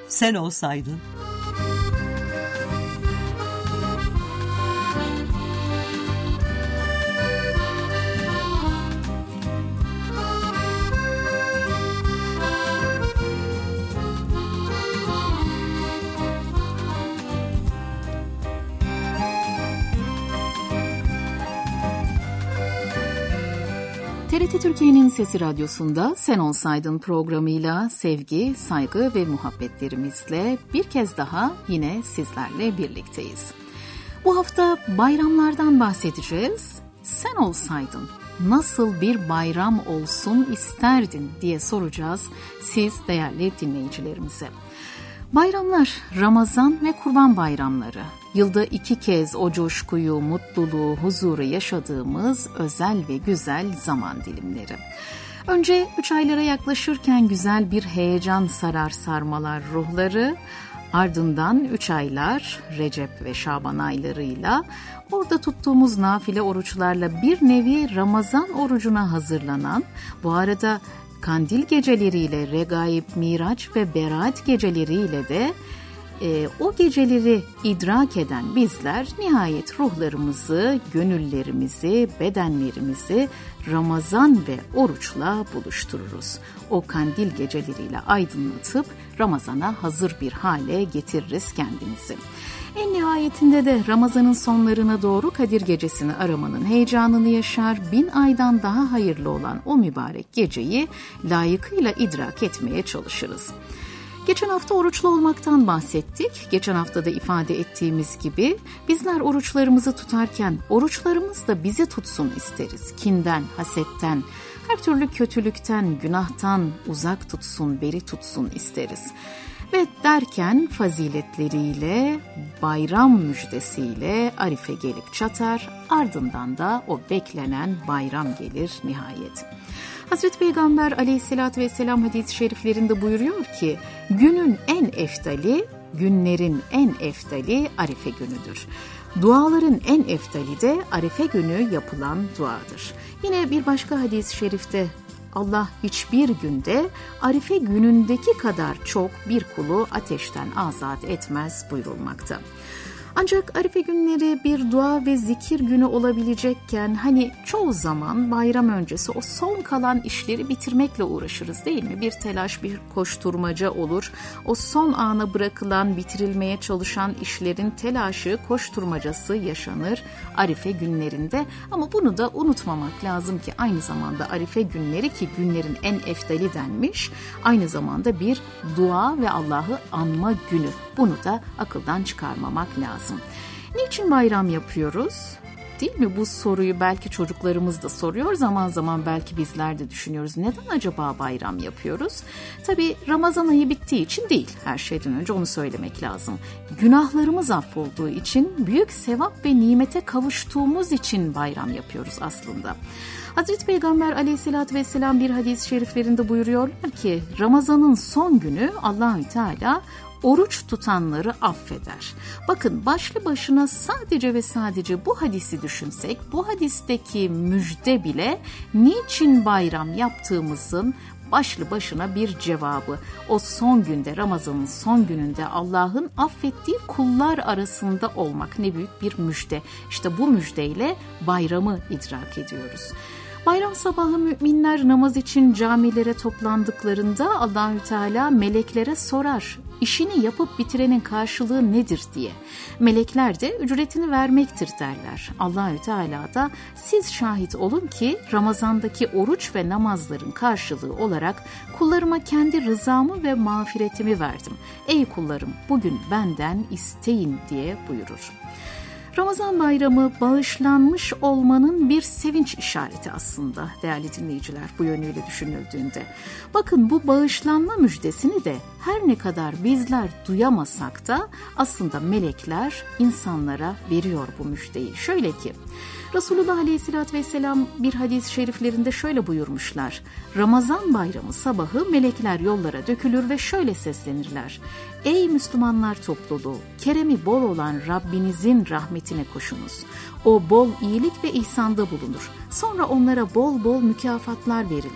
Sen olsaydın. TRT Türkiye'nin Sesi Radyosu'nda Sen Olsaydın programıyla sevgi, saygı ve muhabbetlerimizle bir kez daha yine sizlerle birlikteyiz. Bu hafta bayramlardan bahsedeceğiz. Sen olsaydın nasıl bir bayram olsun isterdin diye soracağız siz değerli dinleyicilerimize. Bayramlar, Ramazan ve Kurban bayramları. Yılda 2 kez o coşkuyu, mutluluğu, huzuru yaşadığımız özel ve güzel zaman dilimleri. Önce 3 aylara yaklaşırken güzel bir heyecan sarar sarmalar ruhları. Ardından 3 aylar Recep ve Şaban aylarıyla orada tuttuğumuz nafile oruçlarla bir nevi Ramazan orucuna hazırlanan, bu arada Kandil geceleriyle, Regaib, Miraç ve Berat geceleriyle de o geceleri idrak eden bizler nihayet ruhlarımızı, gönüllerimizi, bedenlerimizi Ramazan ve oruçla buluştururuz. O kandil geceleriyle aydınlatıp Ramazan'a hazır bir hale getiririz kendimizi. En nihayetinde de Ramazan'ın sonlarına doğru Kadir Gecesi'ni aramanın heyecanını yaşar, 1000 aydan daha hayırlı olan o mübarek geceyi layıkıyla idrak etmeye çalışırız. Geçen hafta oruçlu olmaktan bahsettik. Geçen hafta da ifade ettiğimiz gibi bizler oruçlarımızı tutarken oruçlarımız da bizi tutsun isteriz. Kinden, hasetten, her türlü kötülükten, günahtan uzak tutsun, beri tutsun isteriz. Ve derken faziletleriyle, bayram müjdesiyle Arife gelip çatar, ardından da o beklenen bayram gelir nihayet. Hazreti Peygamber aleyhissalatü vesselam hadis-i şeriflerinde buyuruyor ki, günün en eftali, günlerin en eftali Arife günüdür. Duaların en eftali de Arife günü yapılan duadır. Yine bir başka hadis-i şerifte Allah hiçbir günde Arife günündeki kadar çok bir kulu ateşten azat etmez buyurulmakta. Ancak Arife günleri bir dua ve zikir günü olabilecekken hani çoğu zaman bayram öncesi o son kalan işleri bitirmekle uğraşırız değil mi? Bir telaş, bir koşturmaca olur. O son ana bırakılan, bitirilmeye çalışan işlerin telaşı, koşturmacası yaşanır Arife günlerinde. Ama bunu da unutmamak lazım ki aynı zamanda Arife günleri ki günlerin en eftali denmiş, aynı zamanda bir dua ve Allah'ı anma günü. Bunu da akıldan çıkarmamak lazım. Niçin bayram yapıyoruz? Değil mi? Bu soruyu belki çocuklarımız da soruyor. Zaman zaman belki bizler de düşünüyoruz. Neden acaba bayram yapıyoruz? Tabii Ramazan ayı bittiği için değil. Her şeyden önce onu söylemek lazım. Günahlarımız affolduğu için, büyük sevap ve nimete kavuştuğumuz için bayram yapıyoruz aslında. Hazreti Peygamber aleyhissalatü vesselam bir hadis-i şeriflerinde buyuruyorlar ki, Ramazan'ın son günü Allahü Teala oruç tutanları affeder. Bakın başlı başına sadece ve sadece bu hadisi düşünsek, bu hadisteki müjde bile niçin bayram yaptığımızın başlı başına bir cevabı. O son günde, Ramazan'ın son gününde Allah'ın affettiği kullar arasında olmak ne büyük bir müjde. İşte bu müjdeyle bayramı idrak ediyoruz. Bayram sabahı müminler namaz için camilere toplandıklarında Allahü Teala meleklere sorar, işini yapıp bitirenin karşılığı nedir diye. Melekler de ücretini vermektir derler. Allahü Teala da siz şahit olun ki Ramazandaki oruç ve namazların karşılığı olarak kullarıma kendi rızamı ve mağfiretimi verdim. Ey kullarım bugün benden isteyin diye buyurur. Ramazan bayramı bağışlanmış olmanın bir sevinç işareti aslında değerli dinleyiciler bu yönüyle düşünüldüğünde. Bakın bu bağışlanma müjdesini de her ne kadar bizler duyamasak da aslında melekler insanlara veriyor bu müjdeyi. Şöyle ki Resulullah Aleyhisselatü Vesselam bir hadis-i şeriflerinde şöyle buyurmuşlar. Ramazan bayramı sabahı melekler yollara dökülür ve şöyle seslenirler. Ey Müslümanlar topluluğu, keremi bol olan Rabbinizin rahmetine koşunuz. O bol iyilik ve ihsanda bulunur. Sonra onlara bol bol mükafatlar verilir.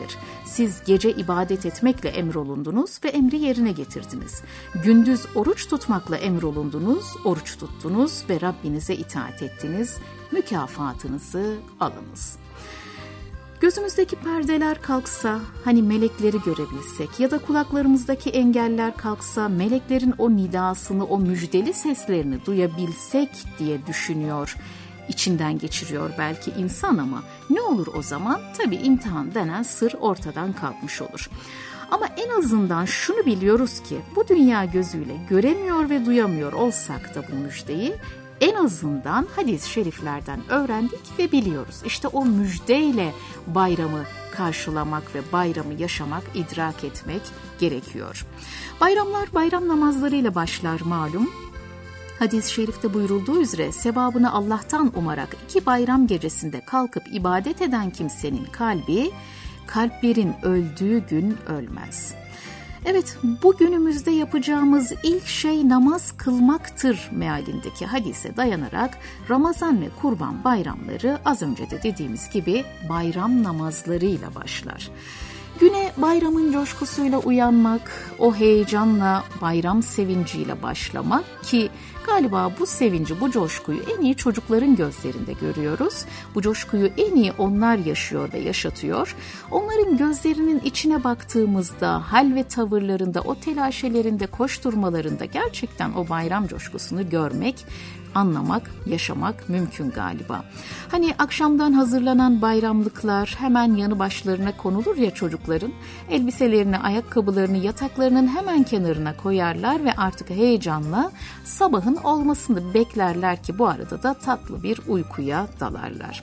Siz gece ibadet etmekle emrolundunuz ve emri yerine getirdiniz. Gündüz oruç tutmakla emrolundunuz, oruç tuttunuz ve Rabbinize itaat ettiniz. Mükafatınızı alınız. Gözümüzdeki perdeler kalksa, hani melekleri görebilsek ya da kulaklarımızdaki engeller kalksa, meleklerin o nidasını, o müjdeli seslerini duyabilsek diye düşünüyor. İçinden geçiriyor belki insan ama ne olur o zaman? Tabii imtihan denen sır ortadan kalkmış olur. Ama en azından şunu biliyoruz ki bu dünya gözüyle göremiyor ve duyamıyor olsak da bu müjdeyi en azından hadis-i şeriflerden öğrendik ve biliyoruz. İşte o müjdeyle bayramı karşılamak ve bayramı yaşamak, idrak etmek gerekiyor. Bayramlar bayram namazlarıyla başlar malum. Hadis-i şerifte buyurulduğu üzere sevabını Allah'tan umarak 2 bayram gecesinde kalkıp ibadet eden kimsenin kalbi, kalplerin öldüğü gün ölmez. Evet, bu günümüzde yapacağımız ilk şey namaz kılmaktır mealindeki hadise dayanarak Ramazan ve Kurban bayramları az önce de dediğimiz gibi bayram namazlarıyla başlar. Güne bayramın coşkusuyla uyanmak, o heyecanla, bayram sevinciyle başlamak ki galiba bu sevinci, bu coşkuyu en iyi çocukların gözlerinde görüyoruz. Bu coşkuyu en iyi onlar yaşıyor ve yaşatıyor. Onların gözlerinin içine baktığımızda, hal ve tavırlarında, o telaşelerinde, koşturmalarında gerçekten o bayram coşkusunu görmek, anlamak, yaşamak mümkün galiba. Hani akşamdan hazırlanan bayramlıklar hemen yanı başlarına konulur ya çocukların, elbiselerini, ayakkabılarını yataklarının hemen kenarına koyarlar ve artık heyecanla sabahın olmasını beklerler ki bu arada da tatlı bir uykuya dalarlar.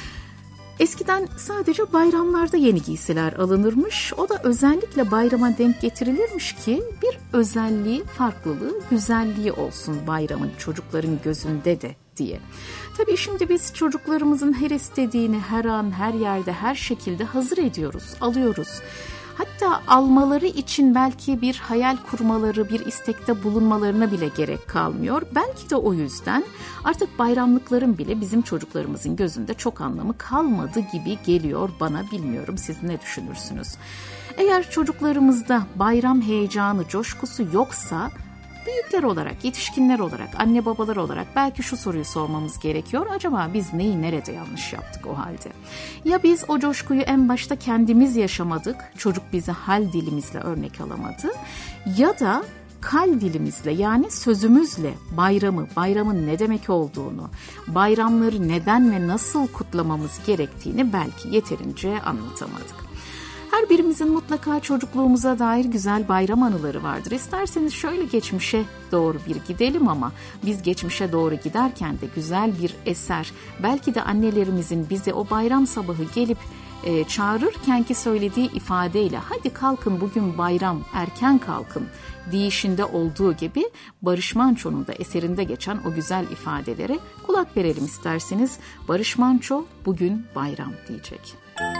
Eskiden sadece bayramlarda yeni giysiler alınırmış. O da özellikle bayrama denk getirilirmiş ki bir özelliği, farklılığı, güzelliği olsun bayramın çocukların gözünde de diye. Tabii şimdi biz çocuklarımızın her istediğini her an, her yerde, her şekilde hazır ediyoruz, alıyoruz. Hatta almaları için belki bir hayal kurmaları, bir istekte bulunmalarına bile gerek kalmıyor. Belki de o yüzden artık bayramlıkların bile bizim çocuklarımızın gözünde çok anlamı kalmadı gibi geliyor bana, bilmiyorum siz ne düşünürsünüz? Eğer çocuklarımızda bayram heyecanı, coşkusu yoksa büyükler olarak, yetişkinler olarak, anne babalar olarak belki şu soruyu sormamız gerekiyor. Acaba biz neyi nerede yanlış yaptık o halde? Ya biz o coşkuyu en başta kendimiz yaşamadık, çocuk bizi hal dilimizle örnek alamadı ya da kal dilimizle yani sözümüzle bayramın ne demek olduğunu, bayramları neden ve nasıl kutlamamız gerektiğini belki yeterince anlatamadık. Her birimizin mutlaka çocukluğumuza dair güzel bayram anıları vardır. İsterseniz şöyle geçmişe doğru bir gidelim ama biz geçmişe doğru giderken de güzel bir eser, belki de annelerimizin bize o bayram sabahı gelip çağırırkenki söylediği ifadeyle hadi kalkın bugün bayram, erken kalkın deyişinde olduğu gibi Barış Manço'nun da eserinde geçen o güzel ifadelere kulak verelim isterseniz. Barış Manço bugün bayram diyecek.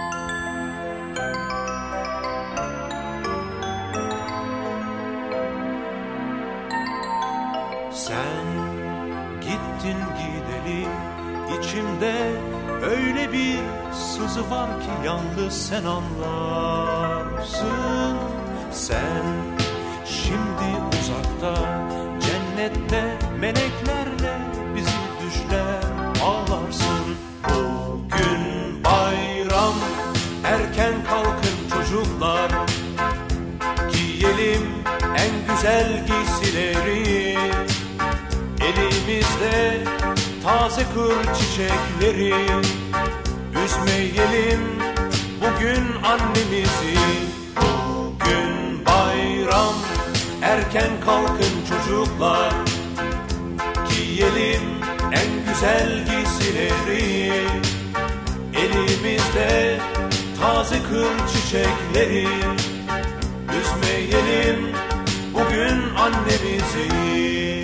Sen gittin gideli içimde öyle bir sızı var ki yalnız sen anlarsın. Sen şimdi uzakta cennette meleklerle bizi düşler ağlarsın. Bugün bayram, erken kalkın çocuklar, giyelim en güzel giysileri. Elimizde taze kır çiçekleri, üzmeyelim bugün annemizi. Bugün bayram, erken kalkın çocuklar, giyelim en güzel giysileri. Elimizde taze kır çiçekleri, üzmeyelim bugün annemizi.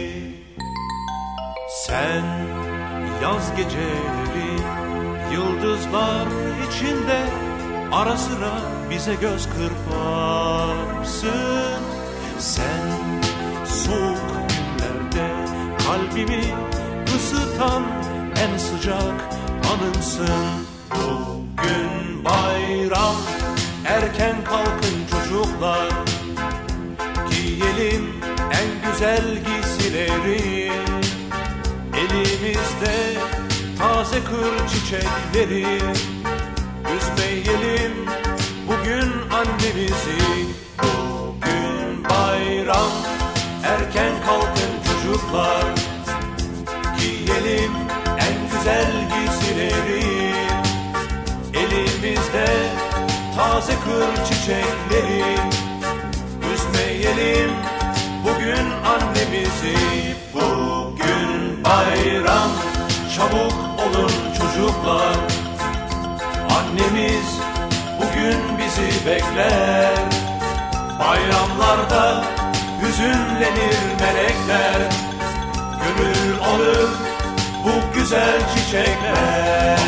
Sen yaz geceleri yıldızlar içinde ara sıra bize göz kırparsın. Sen soğuk günlerde kalbimi ısıtan en sıcak anımsın. Bugün bayram, erken kalkın çocuklar, giyelim en güzel giysileri, elimizde taze kır çiçekleri, üzmeyelim bugün annemizi. Bugün bayram, erken kalkın çocuklar, giyelim en güzel giysileri, elimizde taze kır çiçekleri, üzmeyelim bugün annemizi. Bugün bayram, çabuk olun çocuklar, annemiz bugün bizi bekler. Bayramlarda hüzünlenir melekler, gönül alır bu güzel çiçekler.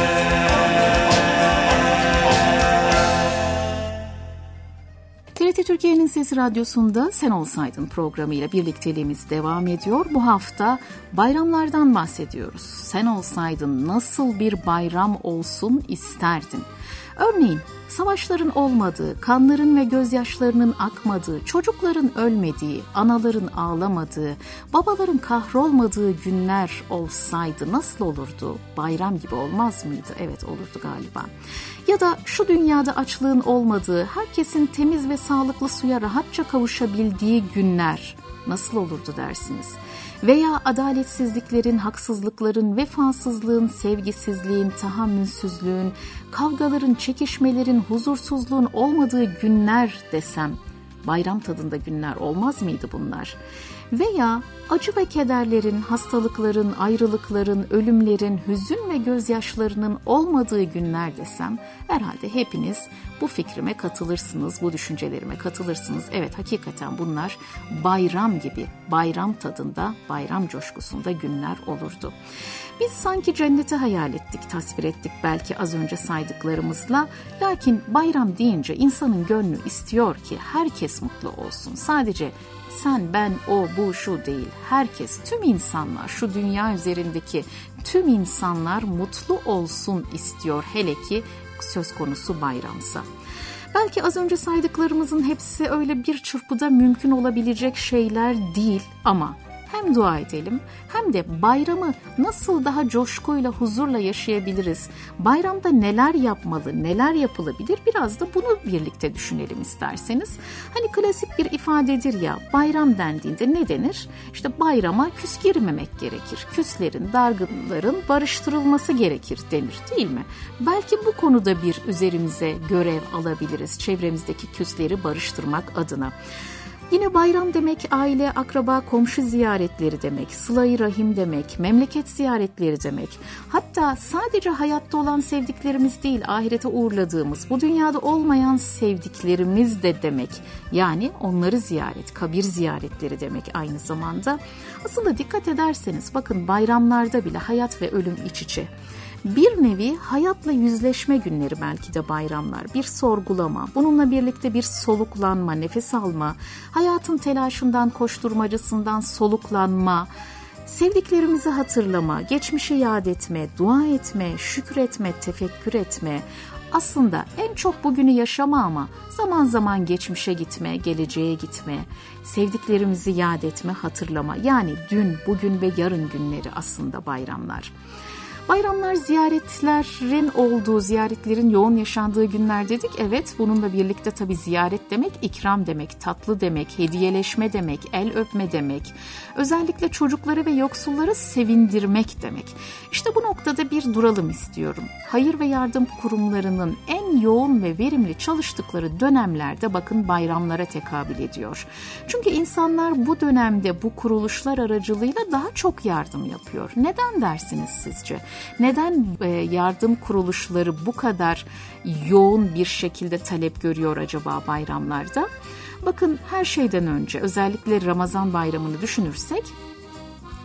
TRT Türkiye'nin Sesi Radyosu'nda Sen Olsaydın programıyla birlikteliğimiz devam ediyor. Bu hafta bayramlardan bahsediyoruz. Sen olsaydın nasıl bir bayram olsun isterdin? Örneğin savaşların olmadığı, kanların ve gözyaşlarının akmadığı, çocukların ölmediği, anaların ağlamadığı, babaların kahrolmadığı günler olsaydı nasıl olurdu? Bayram gibi olmaz mıydı? Evet, olurdu galiba. Ya da şu dünyada açlığın olmadığı, herkesin temiz ve sağlıklı suya rahatça kavuşabildiği günler nasıl olurdu dersiniz? Veya adaletsizliklerin, haksızlıkların, vefasızlığın, sevgisizliğin, tahammülsüzlüğün, kavgaların, çekişmelerin, huzursuzluğun olmadığı günler desem, bayram tadında günler olmaz mıydı bunlar? Veya acı ve kederlerin, hastalıkların, ayrılıkların, ölümlerin, hüzün ve gözyaşlarının olmadığı günler desem, herhalde hepiniz bu fikrime katılırsınız, bu düşüncelerime katılırsınız. Evet, hakikaten bunlar bayram gibi, bayram tadında, bayram coşkusunda günler olurdu. Biz sanki cenneti hayal ettik, tasvir ettik belki az önce saydıklarımızla. Lakin bayram deyince insanın gönlü istiyor ki herkes mutlu olsun. Sadece sen, ben, o, bu, şu değil. Herkes, tüm insanlar, şu dünya üzerindeki tüm insanlar mutlu olsun istiyor. Hele ki söz konusu bayramsa. Belki az önce saydıklarımızın hepsi öyle bir çırpıda mümkün olabilecek şeyler değil ama hem dua edelim hem de bayramı nasıl daha coşkuyla, huzurla yaşayabiliriz? Bayramda neler yapmalı, neler yapılabilir? Biraz da bunu birlikte düşünelim isterseniz. Hani klasik bir ifadedir ya, bayram dendiğinde ne denir? İşte bayrama küs girmemek gerekir. Küslerin, dargınların barıştırılması gerekir denir, değil mi? Belki bu konuda bir üzerimize görev alabiliriz, çevremizdeki küsleri barıştırmak adına. Yine bayram demek aile, akraba, komşu ziyaretleri demek, sıla-i rahim demek, memleket ziyaretleri demek. Hatta sadece hayatta olan sevdiklerimiz değil, ahirete uğurladığımız, bu dünyada olmayan sevdiklerimiz de demek. Yani onları ziyaret, kabir ziyaretleri demek aynı zamanda. Aslında dikkat ederseniz bakın bayramlarda bile hayat ve ölüm iç içe. Bir nevi hayatla yüzleşme günleri belki de bayramlar, bir sorgulama, bununla birlikte bir soluklanma, nefes alma, hayatın telaşından, koşturmacasından soluklanma, sevdiklerimizi hatırlama, geçmişi yad etme, dua etme, şükretme, tefekkür etme. Aslında en çok bugünü yaşama ama zaman zaman geçmişe gitme, geleceğe gitme, sevdiklerimizi yad etme, hatırlama. Yani dün, bugün ve yarın günleri aslında bayramlar. Bayramlar ziyaretlerin olduğu, ziyaretlerin yoğun yaşandığı günler dedik. Evet, bununla birlikte tabii ziyaret demek, ikram demek, tatlı demek, hediyeleşme demek, el öpme demek. Özellikle çocukları ve yoksulları sevindirmek demek. İşte bu noktada bir duralım istiyorum. Hayır ve yardım kurumlarının en yoğun ve verimli çalıştıkları dönemlerde bakın bayramlara tekabül ediyor. Çünkü insanlar bu dönemde bu kuruluşlar aracılığıyla daha çok yardım yapıyor. Neden dersiniz sizce? Neden yardım kuruluşları bu kadar yoğun bir şekilde talep görüyor acaba bayramlarda? Bakın her şeyden önce özellikle Ramazan bayramını düşünürsek,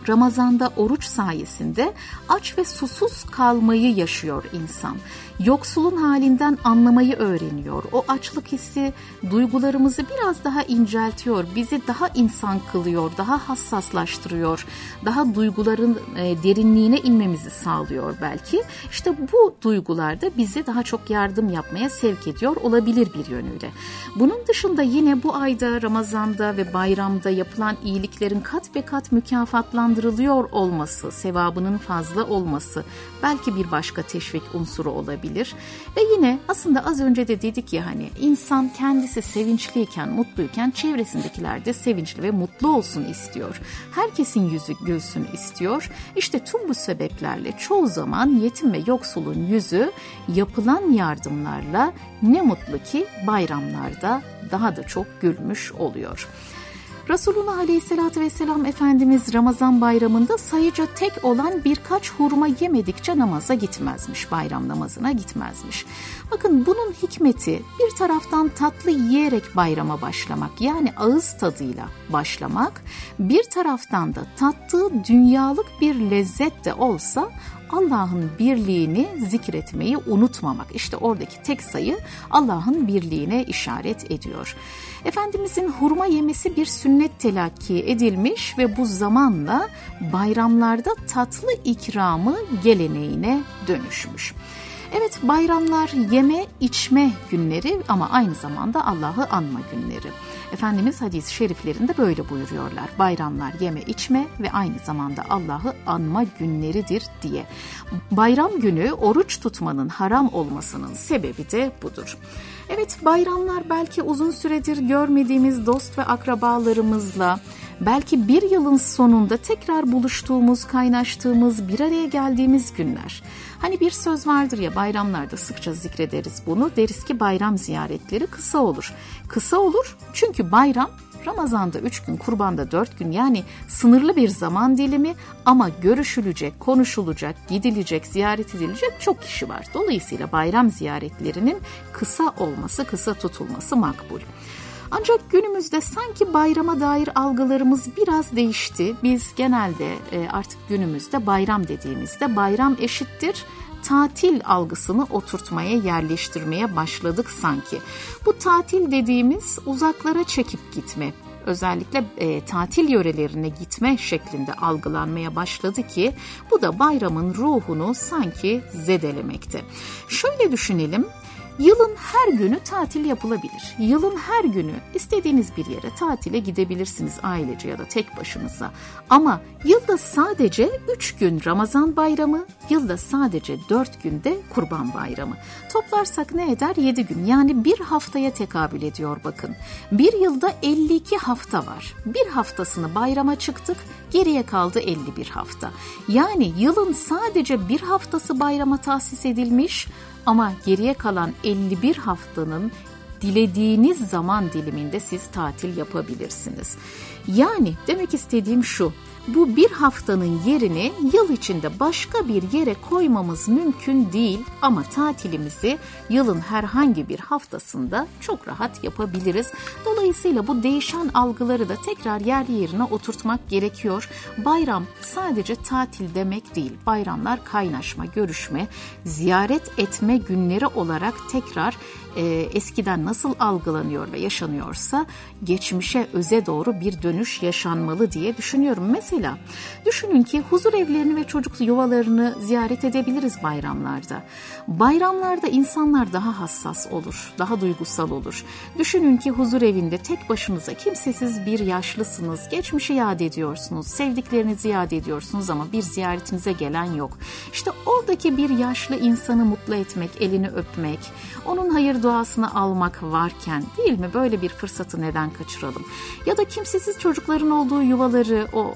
Ramazan'da oruç sayesinde aç ve susuz kalmayı yaşıyor insan. Yoksulun halinden anlamayı öğreniyor. O açlık hissi duygularımızı biraz daha inceltiyor, bizi daha insan kılıyor, daha hassaslaştırıyor, daha duyguların derinliğine inmemizi sağlıyor belki. İşte bu duygular da bizi daha çok yardım yapmaya sevk ediyor olabilir bir yönüyle. Bunun dışında yine bu ayda, Ramazan'da ve bayramda yapılan iyiliklerin kat be kat mükafatlandırılıyor olması, sevabının fazla olması belki bir başka teşvik unsuru olabilir. Ve yine aslında az önce de dedik ya, hani insan kendisi sevinçliyken, mutluyken çevresindekiler de sevinçli ve mutlu olsun istiyor. Herkesin yüzü gülsün istiyor. İşte tüm bu sebeplerle çoğu zaman yetim ve yoksulun yüzü yapılan yardımlarla ne mutlu ki bayramlarda daha da çok gülmüş oluyor. Resulullah Aleyhisselatü Vesselam Efendimiz Ramazan bayramında sayıca tek olan birkaç hurma yemedikçe namaza gitmezmiş, bayram namazına gitmezmiş. Bakın bunun hikmeti bir taraftan tatlı yiyerek bayrama başlamak, yani ağız tadıyla başlamak, bir taraftan da tattığı dünyalık bir lezzet de olsa Allah'ın birliğini zikretmeyi unutmamak. İşte oradaki tek sayı Allah'ın birliğine işaret ediyor. Efendimizin hurma yemesi bir sünnet telakki edilmiş ve bu zamanla bayramlarda tatlı ikramı geleneğine dönüşmüş. Evet, bayramlar yeme içme günleri ama aynı zamanda Allah'ı anma günleri. Efendimiz hadis-i şeriflerinde böyle buyuruyorlar. Bayramlar yeme içme ve aynı zamanda Allah'ı anma günleridir diye. Bayram günü oruç tutmanın haram olmasının sebebi de budur. Evet, bayramlar belki uzun süredir görmediğimiz dost ve akrabalarımızla, belki bir yılın sonunda tekrar buluştuğumuz, kaynaştığımız, bir araya geldiğimiz günler. Hani bir söz vardır ya, bayramlarda sıkça zikrederiz bunu. Deriz ki bayram ziyaretleri kısa olur. Kısa olur çünkü bayram Ramazan'da 3 gün, kurbanda 4 gün, yani sınırlı bir zaman dilimi ama görüşülecek, konuşulacak, gidilecek, ziyaret edilecek çok kişi var. Dolayısıyla bayram ziyaretlerinin kısa olması, kısa tutulması makbul. Ancak günümüzde sanki bayrama dair algılarımız biraz değişti. Biz genelde artık günümüzde bayram dediğimizde bayram eşittir tatil algısını oturtmaya, yerleştirmeye başladık sanki. Bu tatil dediğimiz uzaklara çekip gitme, özellikle tatil yörelerine gitme şeklinde algılanmaya başladı ki bu da bayramın ruhunu sanki zedelemekte. Şöyle düşünelim. Yılın her günü tatil yapılabilir. Yılın her günü istediğiniz bir yere tatile gidebilirsiniz ailece ya da tek başınıza. Ama yılda sadece 3 gün Ramazan bayramı, yılda sadece 4 günde Kurban Bayramı. Toplarsak ne eder? 7 gün, yani bir haftaya tekabül ediyor bakın. Bir yılda 52 hafta var. Bir haftasını bayrama çıktık, geriye kaldı 51 hafta. Yani yılın sadece bir haftası bayrama tahsis edilmiş ama geriye kalan 51 haftanın dilediğiniz zaman diliminde siz tatil yapabilirsiniz. Yani demek istediğim şu, bu bir haftanın yerini yıl içinde başka bir yere koymamız mümkün değil ama tatilimizi yılın herhangi bir haftasında çok rahat yapabiliriz. Dolayısıyla bu değişen algıları da tekrar yerli yerine oturtmak gerekiyor. Bayram sadece tatil demek değil. Bayramlar kaynaşma, görüşme, ziyaret etme günleri olarak tekrar eskiden nasıl algılanıyor ve yaşanıyorsa geçmişe, öze doğru bir dönüş yaşanmalı diye düşünüyorum. Mesela düşünün ki huzur evlerini ve çocuk yuvalarını ziyaret edebiliriz bayramlarda. Bayramlarda insanlar daha hassas olur, daha duygusal olur. Düşünün ki huzur evinde tek başınıza kimsesiz bir yaşlısınız, geçmişi yad ediyorsunuz, sevdiklerinizi yad ediyorsunuz ama bir ziyaretinize gelen yok. İşte oradaki bir yaşlı insanı mutlu etmek, elini öpmek, onun hayır duasını almak varken, değil mi? Böyle bir fırsatı neden kaçıralım? Ya da kimsesiz çocukların olduğu yuvaları, o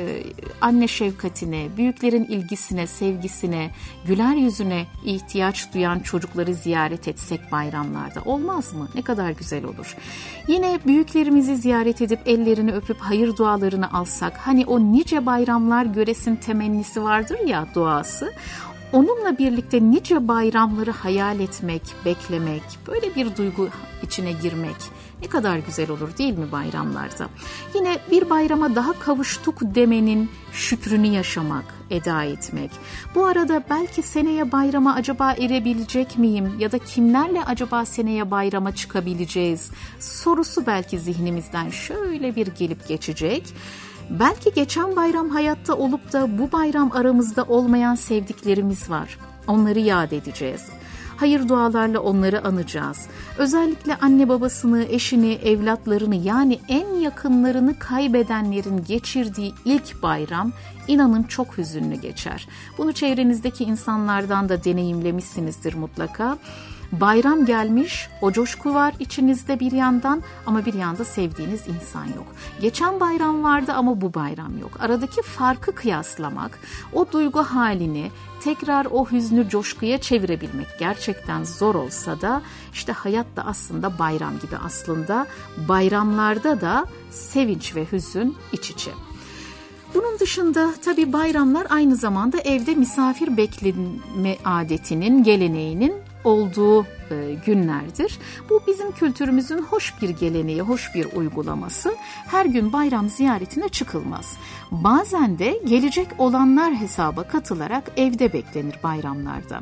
anne şefkatine, büyüklerin ilgisine, sevgisine, güler yüzüne ihtiyaç duyan çocukları ziyaret etsek bayramlarda olmaz mı? Ne kadar güzel olur. Yine büyüklerimizi ziyaret edip ellerini öpüp hayır dualarını alsak, hani o nice bayramlar göresin temennisi vardır ya, duası. onunla birlikte nice bayramları hayal etmek, beklemek, böyle bir duygu içine girmek ne kadar güzel olur değil mi bayramlarda? Yine bir bayrama daha kavuştuk demenin şükrünü yaşamak, eda etmek. Bu arada belki seneye bayrama acaba erebilecek miyim ya da kimlerle acaba seneye bayrama çıkabileceğiz sorusu belki zihnimizden şöyle bir gelip geçecek. Belki geçen bayram hayatta olup da bu bayram aramızda olmayan sevdiklerimiz var. Onları yad edeceğiz. Hayır dualarla onları anacağız. Özellikle anne babasını, eşini, evlatlarını yani en yakınlarını kaybedenlerin geçirdiği ilk bayram inanın çok hüzünlü geçer. Bunu çevrenizdeki insanlardan da deneyimlemişsinizdir mutlaka. Bayram gelmiş, o coşku var içinizde bir yandan ama bir yanda sevdiğiniz insan yok. Geçen bayram vardı ama bu bayram yok. Aradaki farkı kıyaslamak, o duygu halini tekrar o hüznü coşkuya çevirebilmek gerçekten zor olsa da işte hayat da aslında bayram gibi aslında. Bayramlarda da sevinç ve hüzün iç içe. Bunun dışında tabii bayramlar aynı zamanda evde misafir bekleme adetinin, geleneğinin olduğu günlerdir. Bu bizim kültürümüzün hoş bir geleneği, hoş bir uygulaması. Her gün bayram ziyaretine çıkılmaz. Bazen de gelecek olanlar hesaba katılarak evde beklenir bayramlarda.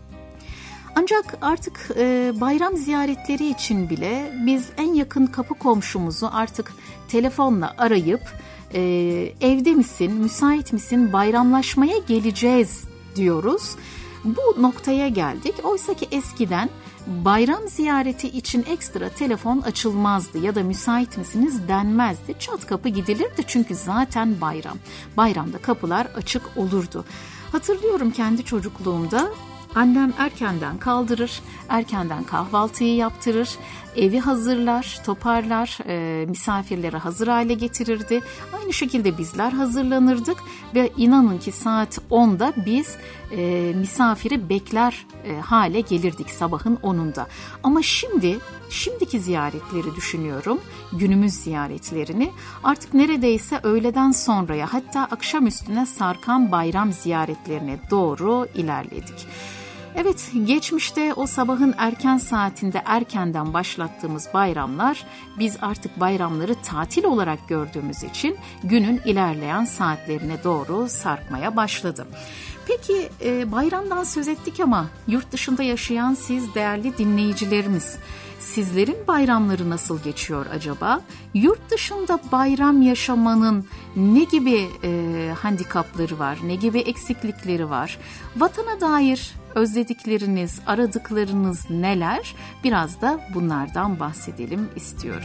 Ancak artık bayram ziyaretleri için bile biz en yakın kapı komşumuzu artık telefonla arayıp evde misin, müsait misin, bayramlaşmaya geleceğiz diyoruz. Bu noktaya geldik. Oysa ki eskiden bayram ziyareti için ekstra telefon açılmazdı ya da müsait misiniz denmezdi. Çat kapı gidilirdi çünkü zaten bayram. Bayramda kapılar açık olurdu. Hatırlıyorum kendi çocukluğumda annem erkenden kaldırır, erkenden kahvaltıyı yaptırır, evi hazırlar, toparlar, misafirlere hazır hale getirirdi. Aynı şekilde bizler hazırlanırdık ve inanın ki saat 10'da biz misafiri bekler hale gelirdik sabahın 10'unda. Ama şimdiki ziyaretleri düşünüyorum, günümüz ziyaretlerini artık neredeyse öğleden sonraya hatta akşamüstüne sarkan bayram ziyaretlerine doğru ilerledik. Evet, geçmişte o sabahın erken saatinde erkenden başlattığımız bayramlar, biz artık bayramları tatil olarak gördüğümüz için günün ilerleyen saatlerine doğru sarkmaya başladı. Peki bayramdan söz ettik ama yurt dışında yaşayan siz değerli dinleyicilerimiz, sizlerin bayramları nasıl geçiyor acaba? Yurt dışında bayram yaşamanın ne gibi handikapları var, ne gibi eksiklikleri var? Vatana dair özledikleriniz, aradıklarınız neler? Biraz da bunlardan bahsedelim istiyorum.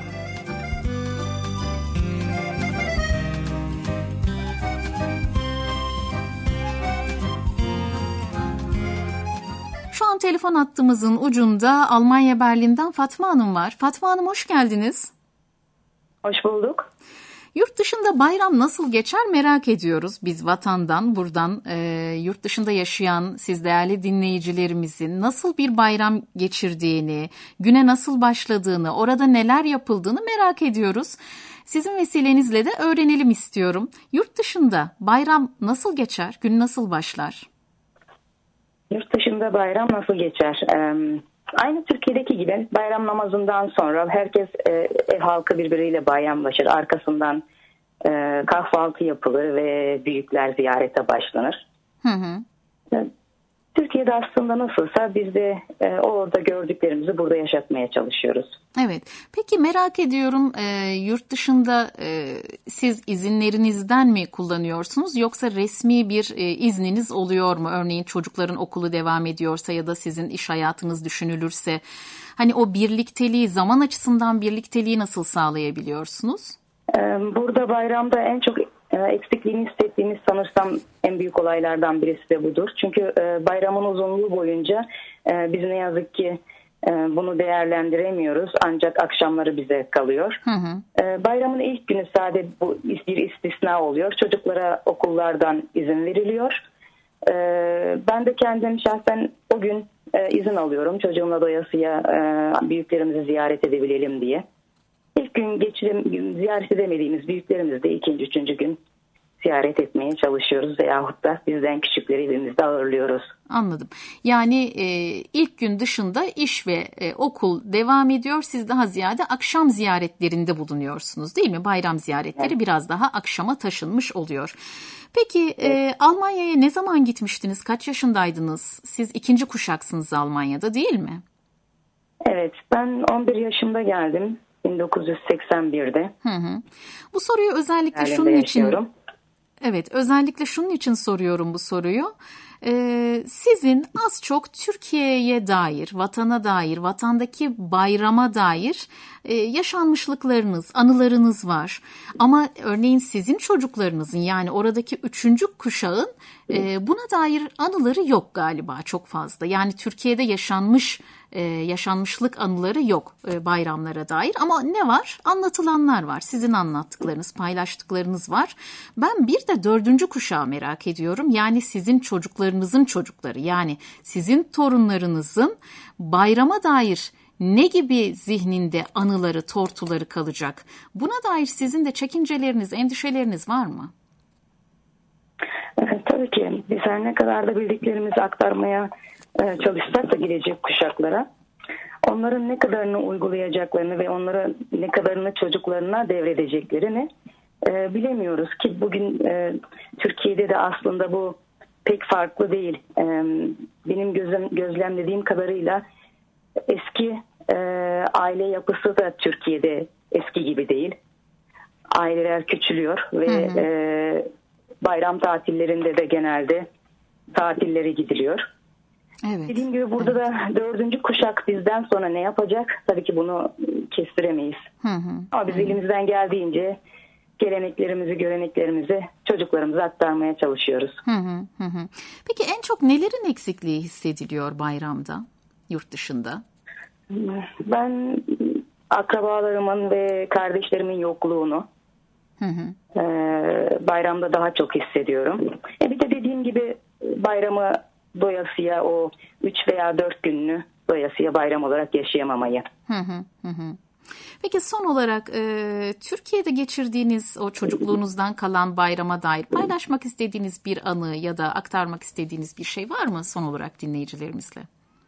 Şu an telefon hattımızın ucunda Almanya Berlin'den Fatma Hanım var. Fatma Hanım hoş geldiniz. Hoş bulduk. Yurt dışında bayram nasıl geçer merak ediyoruz biz vatandan, buradan yurt dışında yaşayan siz değerli dinleyicilerimizin nasıl bir bayram geçirdiğini, güne nasıl başladığını, orada neler yapıldığını merak ediyoruz. Sizin vesilenizle de öğrenelim istiyorum. Yurt dışında bayram nasıl geçer, gün nasıl başlar? Yurt dışında bayram nasıl geçer? Aynı Türkiye'deki gibi bayram namazından sonra herkes ev halkı birbiriyle bayramlaşır. Arkasından kahvaltı yapılır ve büyükler ziyarete başlanır. Hı hı. Türkiye'de aslında nasılsa biz de orada gördüklerimizi burada yaşatmaya çalışıyoruz. Evet. Peki merak ediyorum yurt dışında siz izinlerinizden mi kullanıyorsunuz yoksa resmi bir izniniz oluyor mu? Örneğin çocukların okulu devam ediyorsa ya da sizin iş hayatınız düşünülürse hani o birlikteliği, zaman açısından birlikteliği nasıl sağlayabiliyorsunuz? Burada bayramda en çok eksikliğini hissettiğimiz sanırsam en büyük olaylardan birisi de budur. Çünkü bayramın uzunluğu boyunca biz ne yazık ki bunu değerlendiremiyoruz. Ancak akşamları bize kalıyor. Hı hı. Bayramın ilk günü sadece bu bir istisna oluyor. Çocuklara okullardan izin veriliyor. Ben de kendim şahsen o gün izin alıyorum. Çocuğumla doyasıya büyüklerimizi ziyaret edebilelim diye. İlk gün ziyaret edemediğimiz büyüklerimizi de ikinci, üçüncü gün ziyaret etmeye çalışıyoruz veyahut da bizden küçükleri evimizde ağırlıyoruz. Anladım. Yani ilk gün dışında iş ve okul devam ediyor. Siz daha ziyade akşam ziyaretlerinde bulunuyorsunuz, değil mi? Bayram ziyaretleri Evet. biraz daha akşama taşınmış oluyor. Peki Almanya'ya ne zaman gitmiştiniz? Kaç yaşındaydınız? Siz ikinci kuşaksınız Almanya'da, değil mi? Evet, ben 11 yaşımda geldim 1981'de. Hı hı. Bu soruyu özellikle Berlin'de şunun için yaşıyorum. Evet, özellikle şunun için soruyorum bu soruyu. Sizin az çok Türkiye'ye dair, vatana dair, vatandaki bayrama dair yaşanmışlıklarınız, anılarınız var. Ama örneğin sizin çocuklarınızın, yani oradaki üçüncü kuşağın buna dair anıları yok galiba çok fazla. Yani Türkiye'de yaşanmışlık anıları yok bayramlara dair, ama ne var? Anlatılanlar var. Sizin anlattıklarınız, paylaştıklarınız var. Ben bir de dördüncü kuşağı merak ediyorum. Yani sizin çocuklarınızın çocukları, yani sizin torunlarınızın bayrama dair ne gibi zihninde anıları, tortuları kalacak? Buna dair sizin de çekinceleriniz, endişeleriniz var mı? Tabii ki biz her ne kadar da bildiklerimizi aktarmaya çalışsak da gelecek kuşaklara, onların ne kadarını uygulayacaklarını ve onlara ne kadarını çocuklarına devredeceklerini bilemiyoruz ki bugün Türkiye'de de aslında bu pek farklı değil. Benim gözlemlediğim kadarıyla eski aile yapısı da Türkiye'de eski gibi değil. Aileler küçülüyor ve bayram tatillerinde de genelde tatillere gidiliyor. Evet. Dediğim gibi burada da dördüncü kuşak bizden sonra ne yapacak? Tabii ki bunu kestiremeyiz. Ama biz elimizden geldiğince geleneklerimizi, göreneklerimizi çocuklarımıza aktarmaya çalışıyoruz. Peki en çok nelerin eksikliği hissediliyor bayramda, yurt dışında? Ben akrabalarımın ve kardeşlerimin yokluğunu bayramda daha çok hissediyorum. Bir de dediğim gibi bayramı doyasıya, o 3 veya 4 gününü doyasıya bayram olarak yaşayamamayı. Peki son olarak Türkiye'de geçirdiğiniz o çocukluğunuzdan kalan bayrama dair paylaşmak istediğiniz bir anı ya da aktarmak istediğiniz bir şey var mı son olarak dinleyicilerimizle?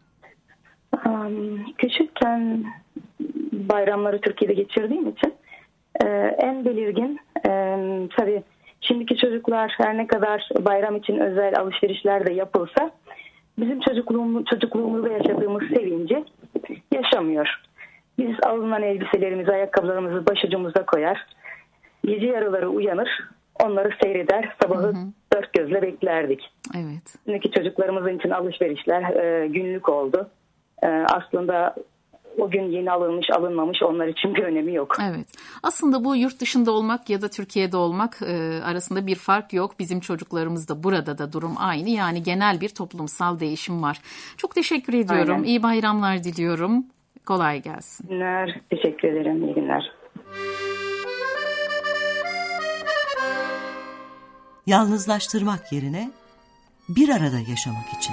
Küçükken bayramları Türkiye'de geçirdiğim için en belirgin, tabii şimdiki çocuklar her ne kadar bayram için özel alışverişler de yapılsa bizim çocukluğumuzda yaşadığımız sevinci yaşamıyor. Biz alınan elbiselerimizi, ayakkabılarımızı başucumuza koyar, gece yarıları uyanır, onları seyreder, sabahı dört gözle beklerdik. Evet. Şimdiki çocuklarımızın için alışverişler günlük oldu. Aslında o gün yeni alınmış alınmamış onlar için bir önemi yok. Evet. Aslında bu yurt dışında olmak ya da Türkiye'de olmak arasında bir fark yok. Bizim çocuklarımız da burada da durum aynı. Yani genel bir toplumsal değişim var. Çok teşekkür ediyorum. Aynen. İyi bayramlar diliyorum. Kolay gelsin. İyi günler. Teşekkür ederim. İyi günler. Yalnızlaştırmak yerine bir arada yaşamak için.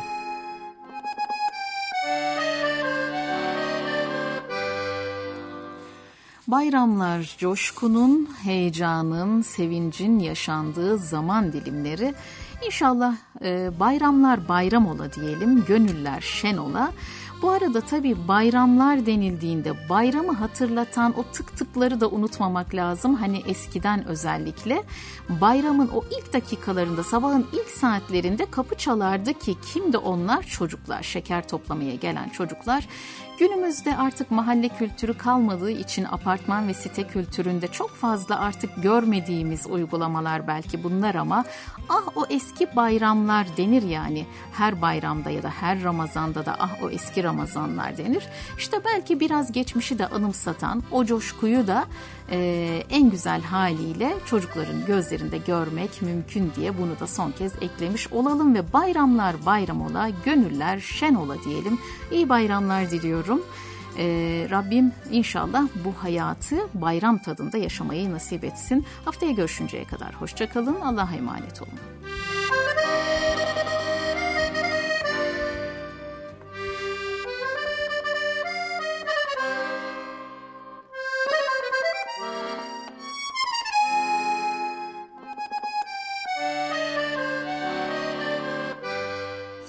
Bayramlar coşkunun, heyecanın, sevincin yaşandığı zaman dilimleri. İnşallah bayramlar bayram ola diyelim, gönüller şen ola. Bu arada tabii bayramlar denildiğinde bayramı hatırlatan o tık tıkları da unutmamak lazım. Hani eskiden özellikle bayramın o ilk dakikalarında, sabahın ilk saatlerinde kapı çalardı ki kimdi onlar? Çocuklar, şeker toplamaya gelen çocuklar. Günümüzde artık mahalle kültürü kalmadığı için apartman ve site kültüründe çok fazla artık görmediğimiz uygulamalar belki bunlar, ama o eski bayramlar denir yani. Her bayramda ya da her Ramazan'da da o eski Ramazanlar denir. İşte belki biraz geçmişi de anımsatan o coşkuyu da en güzel haliyle çocukların gözlerinde görmek mümkün diye bunu da son kez eklemiş olalım ve bayramlar bayram ola, gönüller şen ola diyelim. İyi bayramlar diliyorum. Rabbim inşallah bu hayatı bayram tadında yaşamayı nasip etsin. Haftaya görüşünceye kadar hoşça kalın. Allah'a emanet olun.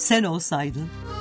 sen olsaydın.